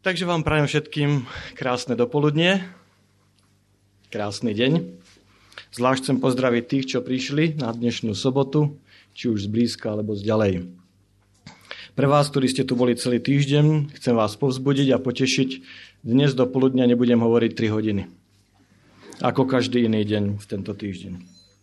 Takže vám prajem všetkým krásne dopoludnie, krásny deň. Zvlášť chcem pozdraviť tých, čo prišli na dnešnú sobotu, či už zblízka alebo zďalej. Pre vás, ktorí ste tu boli celý týždeň, chcem vás povzbudiť a potešiť. Dnes do poludnia nebudem hovoriť 3 hodiny, ako každý iný deň v tento týždeň.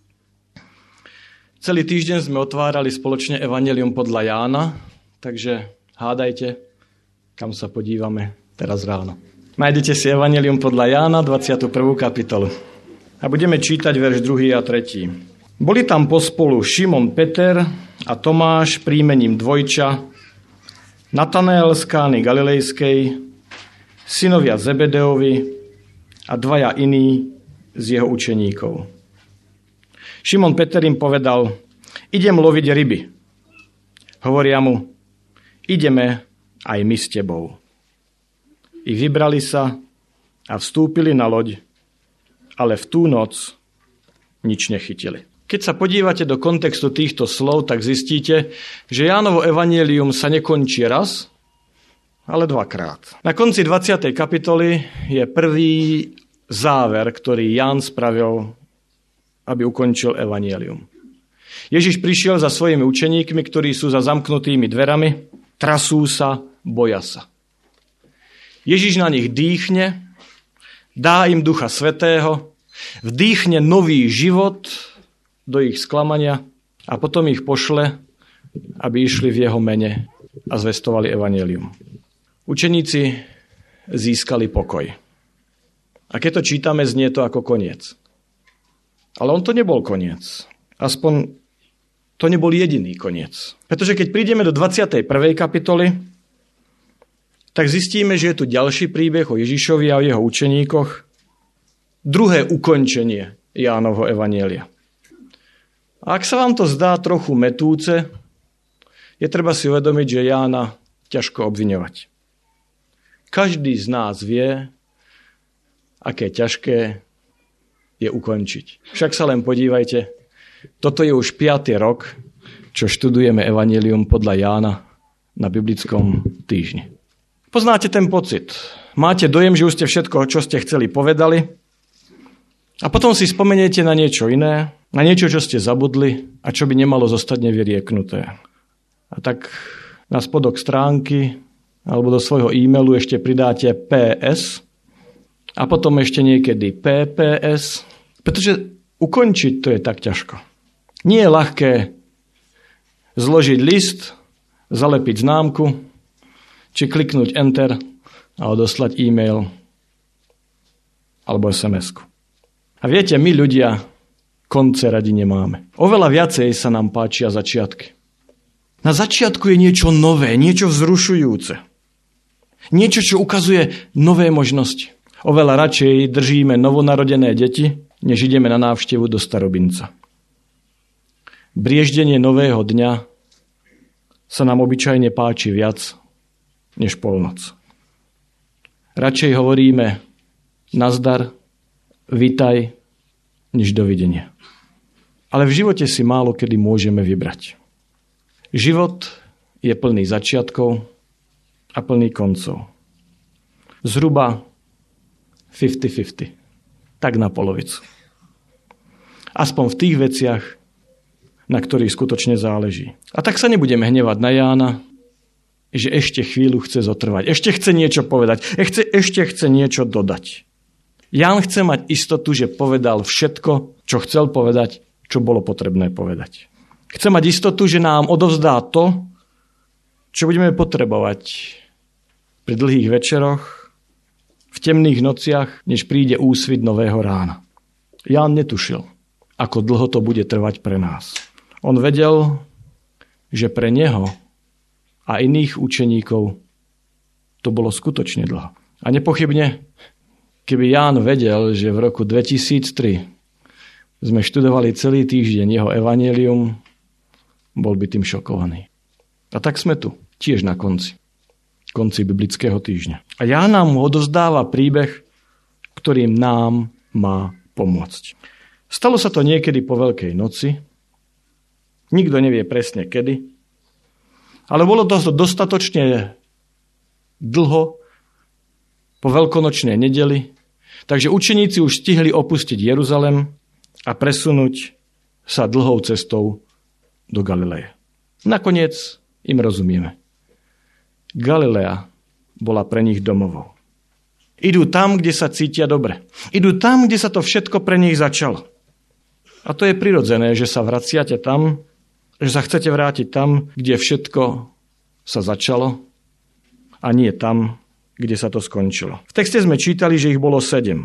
Celý týždeň sme otvárali spoločne Evanjelium podľa Jána, takže hádajte, kam sa podívame teraz ráno. Nájdete si Evanjelium podľa Jána, 21. kapitolu. A budeme čítať verš 2. a 3. Boli tam pospolu Šimon Peter a Tomáš príjmením Dvojča, Natanael z Kány Galilejskej, synovia Zebedeovi a 2 iní z jeho učeníkov. Šimon Peter im povedal: idem loviť ryby. Hovoria mu: ideme aj my s tebou. I vybrali sa a vstúpili na loď, ale v tú noc nič nechytili. Keď sa podívate do kontextu týchto slov, tak zistíte, že Jánovo evanjelium sa nekončí raz, ale 2-krát. Na konci 20. kapitoly je prvý záver, ktorý Ján spravil, aby ukončil evanjelium. Ježiš prišiel za svojimi učeníkmi, ktorí sú za zamknutými dverami, trasú sa, boja sa. Ježiš na nich dýchne, dá im Ducha Svätého, vdýchne nový život do ich sklamania a potom ich pošle, aby išli v jeho mene a zvestovali evanjelium. Učeníci získali pokoj. A keď to čítame, znie to ako koniec. Ale on to nebol koniec. Aspoň to nebol jediný koniec. Pretože keď prídeme do 21. kapitoly, tak zistíme, že je tu ďalší príbeh o Ježišovi a o jeho učeníkoch. Druhé ukončenie Jánovho evanjelia. A ak sa vám to zdá trochu metúce, je treba si uvedomiť, že Jána ťažko obviňovať. Každý z nás vie, aké ťažké je ukončiť. Však sa len podívajte, toto je už 5. rok, čo študujeme evanjelium podľa Jána na biblickom týždni. Poznáte ten pocit. Máte dojem, že už ste všetko, čo ste chceli, povedali a potom si spomeniete na niečo iné, na niečo, čo ste zabudli a čo by nemalo zostať nevyrieknuté. A tak na spodok stránky alebo do svojho e-mailu ešte pridáte PS a potom ešte niekedy PPS, pretože ukončiť to je tak ťažko. Nie je ľahké zložiť list, zalepiť známku, či kliknúť Enter a odoslať e-mail alebo SMS-ku. A viete, my ľudia konce radi nemáme. Oveľa viacej sa nám páčia začiatky. Na začiatku je niečo nové, niečo vzrušujúce. Niečo, čo ukazuje nové možnosti. Oveľa radšej držíme novonarodené deti, než ideme na návštevu do starobinca. Brieždenie nového dňa sa nám obyčajne páči viac než polnoc. Radšej hovoríme nazdar, vitaj, než dovidenia. Ale v živote si málo kedy môžeme vybrať. Život je plný začiatkov a plný koncov. Zhruba 50-50. Tak na polovicu. Aspoň v tých veciach, na ktorých skutočne záleží. A tak sa nebudeme hnevať na Jána, že ešte chvíľu chce zotrvať. Ešte chce niečo povedať. Ešte chce niečo dodať. Ján chce mať istotu, že povedal všetko, čo chcel povedať, čo bolo potrebné povedať. Chce mať istotu, že nám odovzdá to, čo budeme potrebovať pri dlhých večeroch, v temných nociach, než príde úsvit nového rána. Ján netušil, ako dlho to bude trvať pre nás. On vedel, že pre neho a iných učeníkov to bolo skutočne dlho. A nepochybne, keby Ján vedel, že v roku 2003 sme študovali celý týždeň jeho evanjelium, bol by tým šokovaný. A tak sme tu, tiež na konci biblického týždňa. A Ján nám mu odovzdáva príbeh, ktorým nám má pomôcť. Stalo sa to niekedy po Veľkej noci. Nikto nevie presne kedy. Ale bolo to dostatočne dlho po veľkonočnej nedeli, takže učeníci už stihli opustiť Jeruzalem a presunúť sa dlhou cestou do Galileje. Nakoniec im rozumieme. Galilea bola pre nich domovou. Idú tam, kde sa cítia dobre. Idú tam, kde sa to všetko pre nich začalo. A to je prirodzené, že sa vraciate tam, že sa chcete vrátiť tam, kde všetko sa začalo a nie tam, kde sa to skončilo. V texte sme čítali, že ich bolo 7.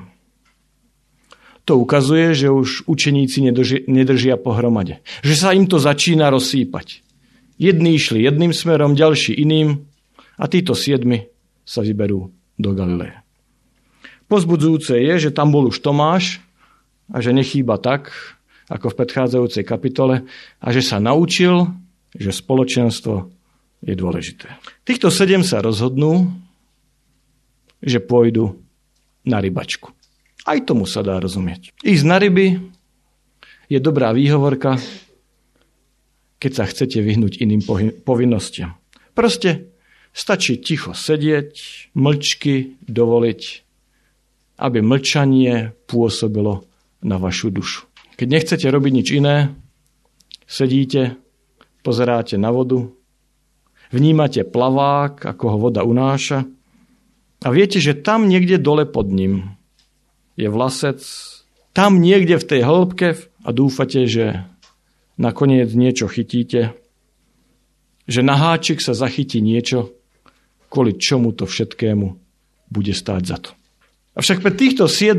To ukazuje, že už učeníci nedržia pohromade. Že sa im to začína rozsýpať. Jedni išli jedným smerom, ďalší iným a títo 7 sa vyberú do Galileje. Pozbudzujúce je, že tam bol už Tomáš a že nechýba tak, ako v predchádzajúcej kapitole a že sa naučil, že spoločenstvo je dôležité. Týchto 7 sa rozhodnú, že pôjdu na rybačku. Aj tomu sa dá rozumieť. Ísť na ryby je dobrá výhovorka, keď sa chcete vyhnúť iným povinnostiam. Proste stačí ticho sedieť, mlčky dovoliť, aby mlčanie pôsobilo na vašu dušu. Keď nechcete robiť nič iné, sedíte, pozeráte na vodu, vnímate plavák, ako ho voda unáša a viete, že tam niekde dole pod ním je vlasec, tam niekde v tej hĺbke a dúfate, že nakoniec niečo chytíte, že na háčik sa zachytí niečo, kvôli čomu to všetkému bude stáť za to. Avšak pre týchto 7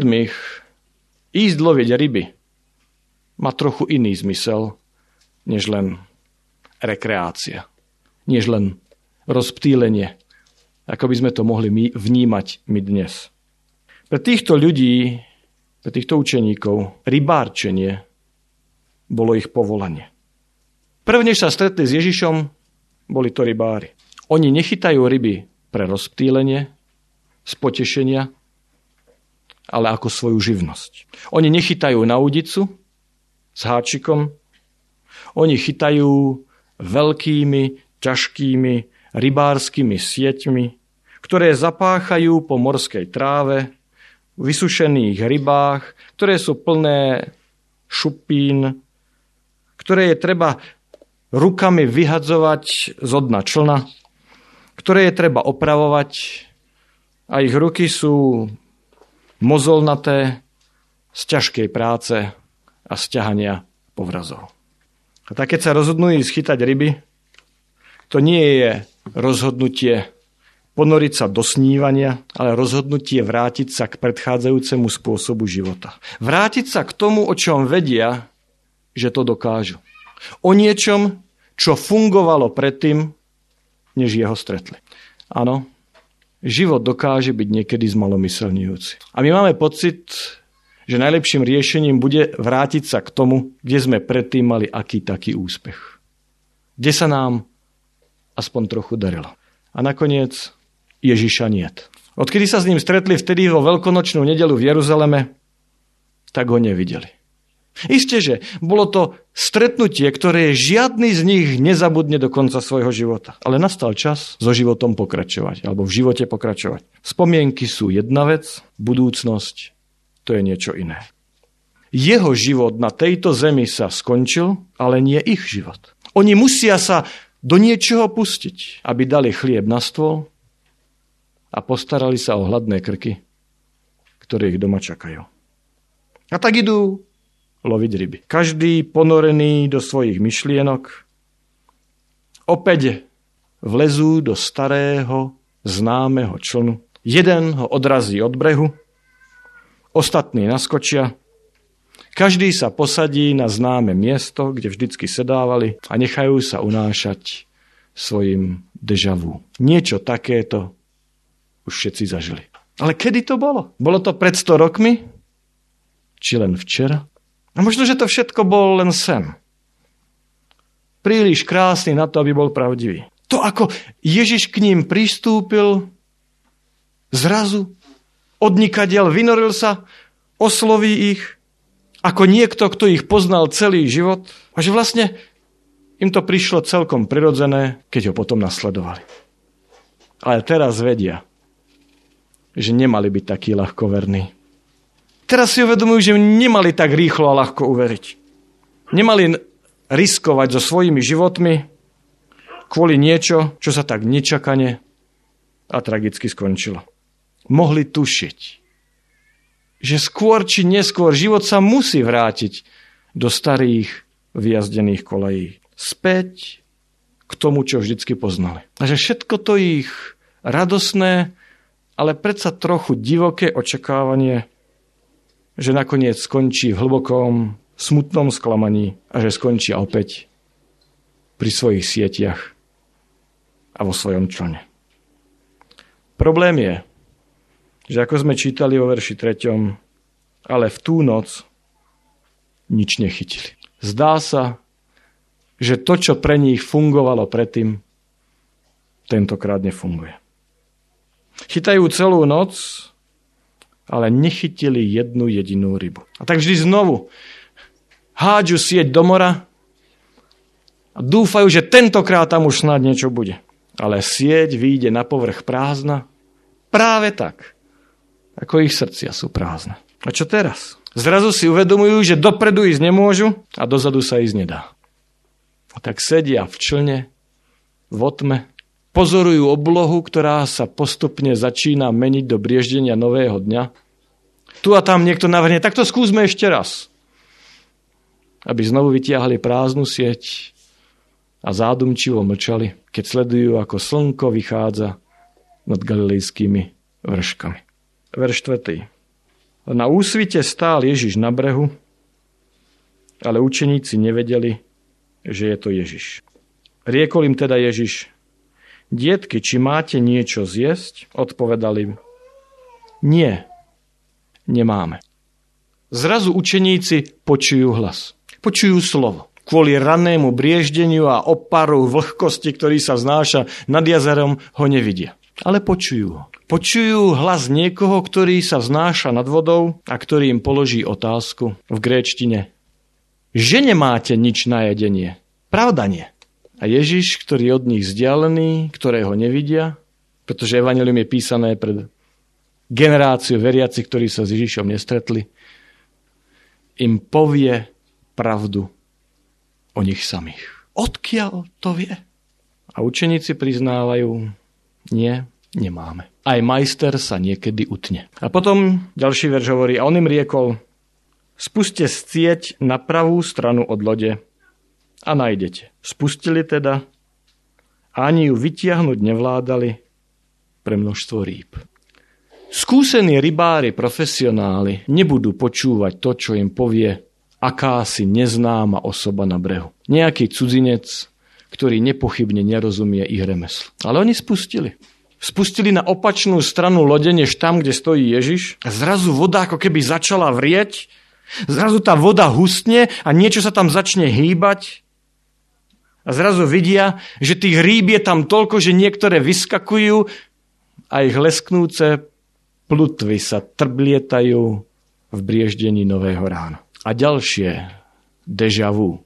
ísť loviť ryby má trochu iný zmysel, než len rekreácia, než len rozptýlenie, ako by sme to mohli vnímať my dnes. Pre týchto ľudí, pre týchto učeníkov, rybárčenie bolo ich povolanie. Prvnež sa stretli s Ježišom, boli to rybári. Oni nechytajú ryby pre rozptýlenie, z potešenia, ale ako svoju živnosť. Oni nechytajú na udicu s háčikom, oni chytajú veľkými, ťažkými rybárskymi sieťmi, ktoré zapáchajú po morskej tráve, vysušených rybách, ktoré sú plné šupín, ktoré je treba rukami vyhadzovať zo dna člna, ktoré je treba opravovať a ich ruky sú mozolnaté z ťažkej práce a sťahania povrazov. A tak keď sa rozhodnú ísť chytať ryby, to nie je rozhodnutie ponoriť sa do snívania, ale rozhodnutie vrátiť sa k predchádzajúcemu spôsobu života. Vrátiť sa k tomu, o čom vedia, že to dokážu. O niečom, čo fungovalo predtým, než jeho stretli. Áno, život dokáže byť niekedy zmalomyselňujúci. A my máme pocit, že najlepším riešením bude vrátiť sa k tomu, kde sme predtým mali aký taký úspech. Kde sa nám aspoň trochu darilo. A nakoniec Ježiša niet. Odkedy sa s ním stretli vtedy vo veľkonočnú nedeľu v Jeruzaleme, tak ho nevideli. Isté, že bolo to stretnutie, ktoré žiadny z nich nezabudne do konca svojho života. Ale nastal čas so životom pokračovať, alebo v živote pokračovať. Spomienky sú jedna vec, budúcnosť to je niečo iné. Jeho život na tejto zemi sa skončil, ale nie ich život. Oni musia sa do niečoho pustiť, aby dali chlieb na stôl a postarali sa o hladné krky, ktoré ich doma čakajú. A tak idú loviť ryby. Každý ponorený do svojich myšlienok opäť vlezú do starého, známeho člnu. Jeden ho odrazí od brehu, ostatní naskočia, každý sa posadí na známe miesto, kde vždycky sedávali a nechajú sa unášať svojim déjà vu. Niečo takéto už všetci zažili. Ale kedy to bolo? Bolo to pred 100 rokmi? Či len včera? A možno, že to všetko bol len sen. Príliš krásny na to, aby bol pravdivý. To, ako Ježiš k ním pristúpil, zrazu, odnikadiaľ vynoril sa, osloví ich, ako niekto, kto ich poznal celý život, a že vlastne im to prišlo celkom prirodzené, keď ho potom nasledovali. Ale teraz vedia, že nemali byť takí ľahkoverní. Teraz si uvedomujú, že nemali tak rýchlo a ľahko uveriť. Nemali riskovať so svojimi životmi kvôli niečo, čo sa tak nečakane a tragicky skončilo. Mohli tušiť, že skôr či neskôr život sa musí vrátiť do starých vyjazdených kolejí. Späť k tomu, čo vždycky poznali. A že všetko to ich radosné, ale predsa trochu divoké očakávanie, že nakoniec skončí v hlbokom, smutnom sklamaní a že skončí opäť pri svojich sieťach a vo svojom člne. Problém je, že ako sme čítali vo verši 3, ale v tú noc nič nechytili. Zdá sa, že to, čo pre nich fungovalo predtým, tentokrát nefunguje. Chytajú celú noc, ale nechytili jednu jedinú rybu. A tak vždy znovu hádžu sieť do mora a dúfajú, že tentokrát tam už snáď niečo bude. Ale sieť vyjde na povrch prázdna práve tak, ako ich srdcia sú prázdne. A čo teraz? Zrazu si uvedomujú, že dopredu ísť nemôžu a dozadu sa ísť nedá. A tak sedia v člne, v otme, pozorujú oblohu, ktorá sa postupne začína meniť do brieždenia nového dňa. Tu a tam niekto navrhne, tak to skúsme ešte raz. Aby znovu vytiahli prázdnu sieť a zádumčivo mlčali, keď sledujú, ako slnko vychádza nad galilejskými vrškami. Verš 4. Na úsvite stál Ježiš na brehu, ale učeníci nevedeli, že je to Ježiš. Riekol im teda Ježiš: Dietky, či máte niečo zjesť? Odpovedali: Nie, nemáme. Zrazu učeníci počujú hlas. Počujú slovo. Kvôli rannému brieždeniu a oparu vlhkosti, ktorý sa vznáša nad jazerom, ho nevidia. Ale počujú ho. Počujú hlas niekoho, ktorý sa vznáša nad vodou a ktorý im položí otázku v gréčtine: Že nemáte nič na jedenie? Pravda nie. A Ježiš, ktorý je od nich vzdialený, ktorého nevidia, pretože evanjelium je písané pred generáciou veriacich, ktorí sa s Ježišom nestretli, im povie pravdu o nich samých. Odkiaľ to vie? A učeníci priznávajú: Nie, nemáme. Aj majster sa niekedy utne. A potom ďalší verš hovorí: A on im riekol: Spuste sieť na pravú stranu od lode a nájdete. Spustili teda a ani ju vytiahnuť nevládali pre množstvo rýb. Skúsení rybári, profesionáli nebudú počúvať to, čo im povie akási neznáma osoba na brehu. Nejaký cudzinec, ktorý nepochybne nerozumie ich remeslu. Ale oni spustili. Spustili na opačnú stranu lode, než tam, kde stojí Ježiš. A zrazu voda ako keby začala vrieť. Zrazu tá voda hustne a niečo sa tam začne hýbať. A zrazu vidia, že tých rýb je tam toľko, že niektoré vyskakujú a ich lesknúce plutvy sa trblietajú v brieždení nového rána. A ďalšie déjà vu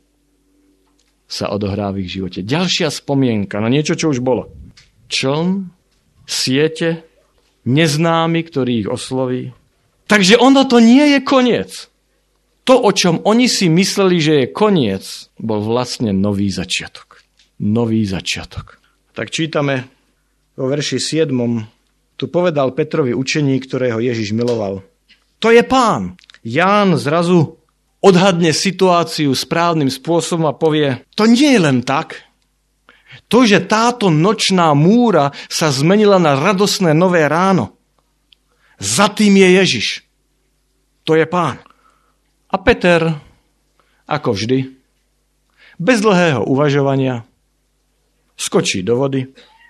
sa odohrá v ich živote. Ďalšia spomienka na niečo, čo už bolo. Čln, siete, neznámy, ktorý ich osloví. Takže ono to nie je koniec. To, o čom oni si mysleli, že je koniec, bol vlastne nový začiatok. Nový začiatok. Tak čítame vo verši 7. Tu povedal Petrovi učeník, ktorého Ježiš miloval: To je Pán. Ján zrazu odhadne situáciu správnym spôsobom a povie: To nie je len tak. To, že táto nočná múra sa zmenila na radosné nové ráno. Za tým je Ježiš. To je Pán. A Peter, ako vždy, bez dlhého uvažovania, skočí do vody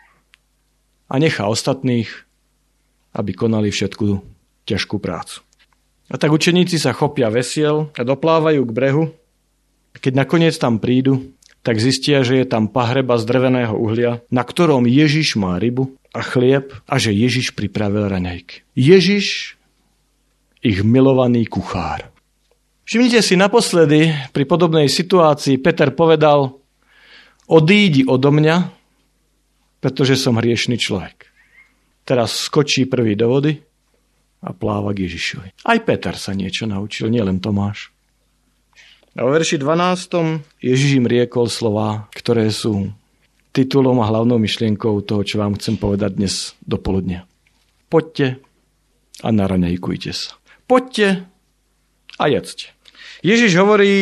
a nechá ostatných, aby konali všetku ťažkú prácu. A tak učeníci sa chopia vesiel a doplávajú k brehu. Keď nakoniec tam prídu, tak zistia, že je tam pahreba z dreveného uhlia, na ktorom Ježiš má rybu a chlieb a že Ježiš pripravil raňajky. Ježiš, ich milovaný kuchár. Všimnite si, naposledy pri podobnej situácii Peter povedal: Odídi odo mňa, pretože som hriešny človek. Teraz skočí prvý do vody a pláva k Ježišovi. Aj Peter sa niečo naučil, nielen Tomáš. A vo verši 12. Ježiš im riekol slová, ktoré sú titulom a hlavnou myšlienkou toho, čo vám chcem povedať dnes dopoludne. Poďte a naraňajkujte sa. Poďte a jedzte. Ježiš hovorí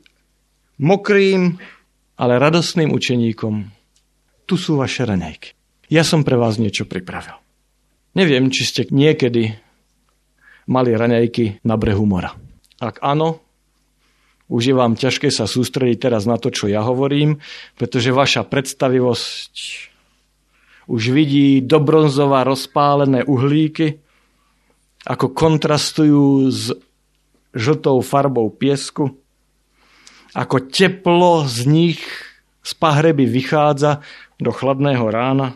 mokrým, ale radostným učeníkom: tu sú vaše raňajky. Ja som pre vás niečo pripravil. Neviem, či ste niekedy mali raňajky na brehu mora. Ak áno, už je vám ťažké sa sústrediť teraz na to, čo ja hovorím, pretože vaša predstavivosť už vidí do bronzova rozpálené uhlíky, ako kontrastujú s žltou farbou piesku, ako teplo z nich z pahreby vychádza do chladného rána,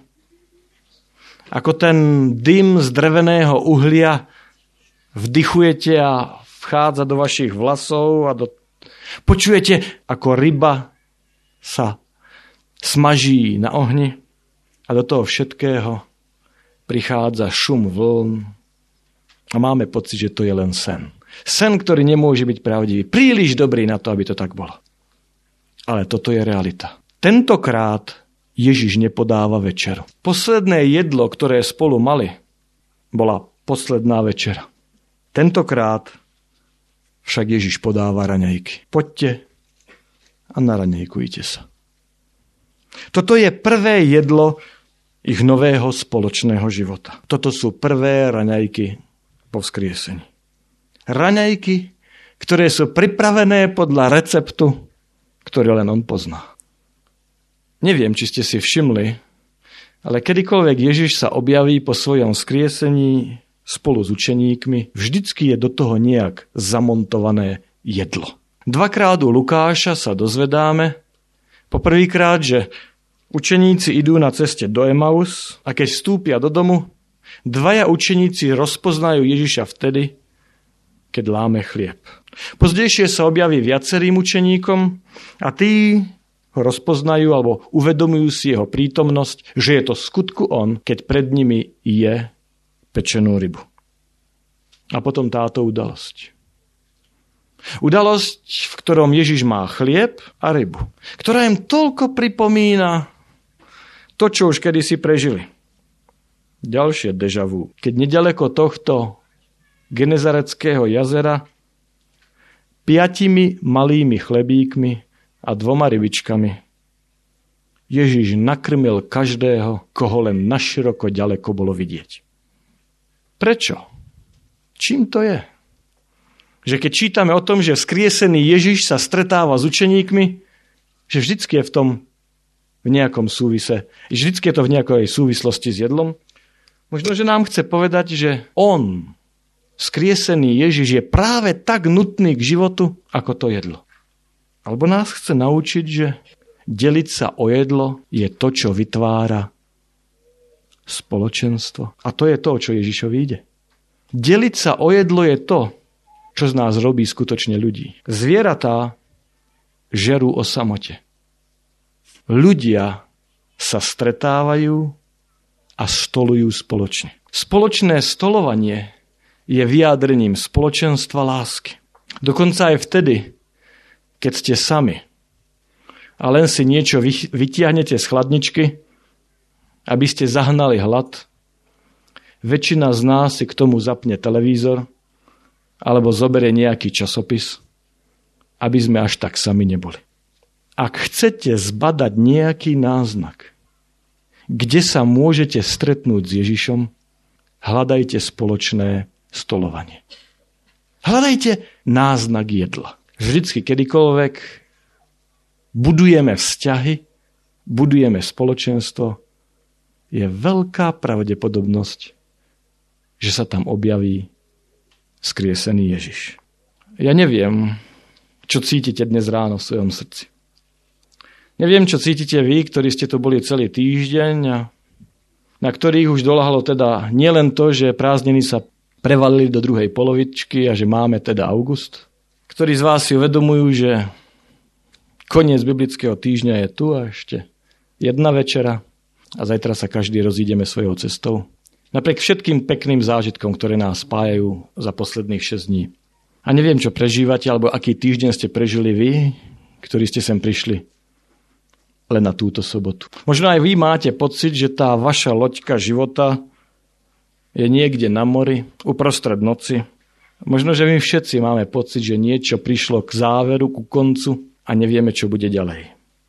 ako ten dym z dreveného uhlia vdychujete a vchádza do vašich vlasov a počujete, ako ryba sa smaží na ohni a do toho všetkého prichádza šum vln a máme pocit, že to je len sen. Sen, ktorý nemôže byť pravdivý. Príliš dobrý na to, aby to tak bolo. Ale toto je realita. Tentokrát Ježiš nepodáva večeru. Posledné jedlo, ktoré spolu mali, bola posledná večera. Tentokrát však Ježiš podáva raňajky. Poďte a naraňajkujte sa. Toto je prvé jedlo ich nového spoločného života. Toto sú prvé raňajky po vzkriesení. Raňajky, ktoré sú pripravené podľa receptu, ktorý len on pozná. Neviem, či ste si všimli, ale kedykoľvek Ježiš sa objaví po svojom vzkriesení spolu s učeníkmi, vždycky je do toho nejak zamontované jedlo. Dvakrát u Lukáša sa dozvedáme, poprvýkrát, že učeníci idú na ceste do Emaus a keď vstúpia do domu, dvaja učeníci rozpoznajú Ježiša vtedy, keď láme chlieb. Pozdejšie sa objaví viacerým učeníkom a tí ho rozpoznajú alebo uvedomujú si jeho prítomnosť, že je to v skutku on, keď pred nimi je pečenú rybu. A potom táto udalosť. Udalosť, v ktorom Ježiš má chlieb a rybu, ktorá im toľko pripomína to, čo už kedysi prežili. Ďalšie déjà vu. Keď nedaleko tohto Genezareckého jazera 5 malými chlebíkmi a 2 rybičkami Ježiš nakrmil každého, koho len naširoko ďaleko bolo vidieť. Prečo? Čím to je? Že keď čítame o tom, že vzkriesený Ježiš sa stretáva s učeníkmi, že vždycky je v nejakom súvise, vždycky je to v nejakej súvislosti s jedlom, možno, že nám chce povedať, že on, vzkriesený Ježiš, je práve tak nutný k životu, ako to jedlo. Alebo nás chce naučiť, že deliť sa o jedlo je to, čo vytvára spoločenstvo. A to je to, čo Ježišovi ide. Deliť sa o jedlo je to, čo z nás robí skutočne ľudí. Zvieratá žerú o samote. Ľudia sa stretávajú a stolujú spoločne. Spoločné stolovanie je vyjádrením spoločenstva lásky. Dokonca aj vtedy, keď ste sami a len si niečo vytiahnete z chladničky, aby ste zahnali hlad, väčšina z nás si k tomu zapne televízor alebo zoberie nejaký časopis, aby sme až tak sami neboli. Ak chcete zbadať nejaký náznak, kde sa môžete stretnúť s Ježišom, hľadajte spoločné stolovanie. Hľadajte náznak jedla. Vždycky, kedykoľvek budujeme vzťahy, budujeme spoločenstvo, je veľká pravdepodobnosť, že sa tam objaví vzkriesený Ježiš. Ja neviem, čo cítite dnes ráno v svojom srdci. Neviem, čo cítite vy, ktorí ste tu boli celý týždeň a na ktorých už doľahlo teda nielen to, že prázdniny sa prevalili do druhej polovičky a že máme teda august. Ktorí z vás si uvedomujú, že koniec biblického týždňa je tu a ešte jedna večera a zajtra sa každý rozídeme svojou cestou. Napriek všetkým pekným zážitkom, ktoré nás spájajú za posledných 6 dní. A neviem, čo prežívate, alebo aký týždeň ste prežili vy, ktorí ste sem prišli len na túto sobotu. Možno aj vy máte pocit, že tá vaša loďka života je niekde na mori, uprostred noci. Možno, že my všetci máme pocit, že niečo prišlo k záveru, ku koncu a nevieme, čo bude ďalej.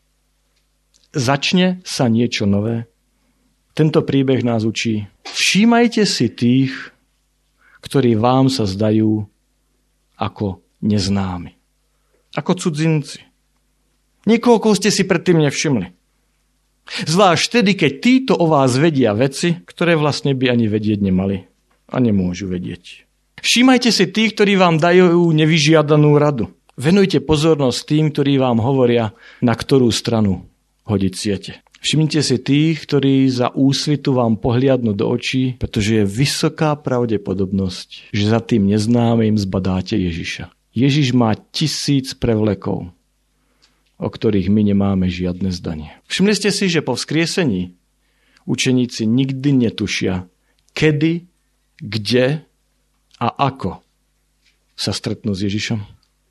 Začne sa niečo nové. Tento príbeh nás učí. Všímajte si tých, ktorí vám sa zdajú ako neznámi. Ako cudzinci. Niekoho, koho ste si predtým nevšimli. Zvlášť vtedy, keď títo o vás vedia veci, ktoré vlastne by ani vedieť nemali a nemôžu vedieť. Všímajte si tých, ktorí vám dajú nevyžiadanú radu. Venujte pozornosť tým, ktorí vám hovoria, na ktorú stranu hodiť siete. Všimnite si tých, ktorí za úsvitu vám pohliadnú do očí, pretože je vysoká pravdepodobnosť, že za tým neznámym zbadáte Ježiša. Ježiš má 1000 prevlekov, o ktorých my nemáme žiadne zdanie. Všimli ste si, že po vzkriesení učeníci nikdy netušia, kedy, kde a ako sa stretnú s Ježišom.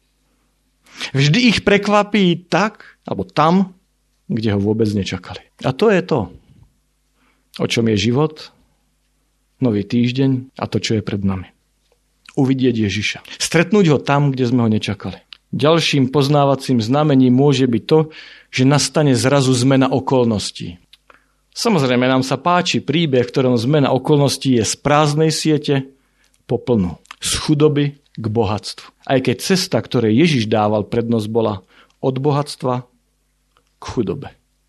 Vždy ich prekvapí tak, alebo tam, kde ho vôbec nečakali. A to je to, o čom je život, nový týždeň a to, čo je pred nami. Uvidieť Ježiša. Stretnúť ho tam, kde sme ho nečakali. Ďalším poznávacím znamením môže byť to, že nastane zrazu zmena okolností. Samozrejme, nám sa páči príbeh, v ktorom zmena okolností je z prázdnej siete po plnú. Z chudoby k bohatstvu. Aj keď cesta, ktorej Ježiš dával prednosť, bola od bohatstva k chudobe.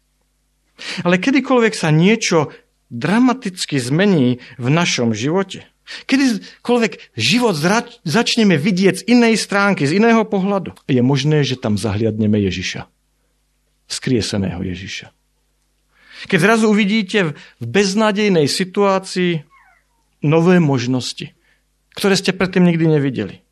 Ale kedykoľvek sa niečo dramaticky zmení v našom živote, kedykoľvek život začneme vidieť z inej stránky, z iného pohľadu, je možné, že tam zahliadneme Ježiša. Skrieseného Ježiša. Keď zrazu uvidíte v beznádejnej situácii nové možnosti, ktoré ste predtým nikdy nevideli.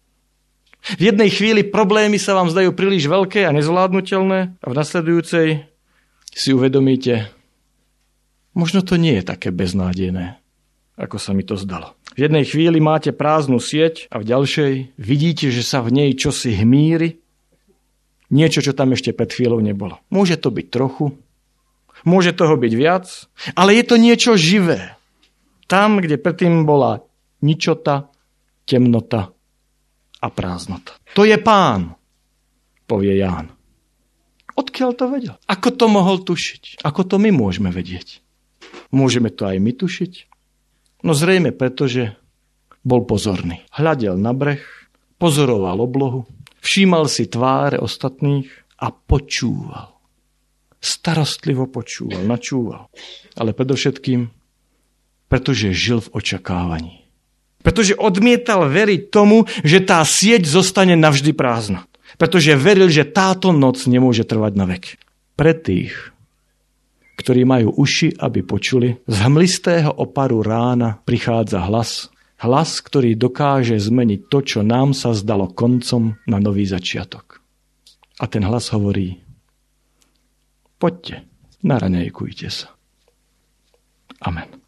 V jednej chvíli problémy sa vám zdajú príliš veľké a nezvládnutelné a v nasledujúcej si uvedomíte, možno to nie je také beznádejné, ako sa mi to zdalo. V jednej chvíli máte prázdnu sieť a v ďalšej vidíte, že sa v nej čosi hmíri, niečo, čo tam ešte pred chvíľou nebolo. Môže to byť trochu, môže toho byť viac, ale je to niečo živé. Tam, kde predtým bola ničota, temnota a prázdnota. To je Pán, povie Ján. Odkiaľ to vedel? Ako to mohol tušiť? Ako to my môžeme vedieť? Môžeme to aj my tušiť? No zrejme, pretože bol pozorný. Hľadel na breh, pozoroval oblohu, všímal si tváre ostatných a počúval. Starostlivo počúval, načúval. Ale predovšetkým, pretože žil v očakávaní. Pretože odmietal veriť tomu, že tá sieť zostane navždy prázdna. Pretože veril, že táto noc nemôže trvať na vek. Pre tých, ktorí majú uši, aby počuli, z hmlistého oparu rána prichádza hlas. Hlas, ktorý dokáže zmeniť to, čo nám sa zdalo koncom na nový začiatok. A ten hlas hovorí: poďte, naraňajkujte sa. Amen.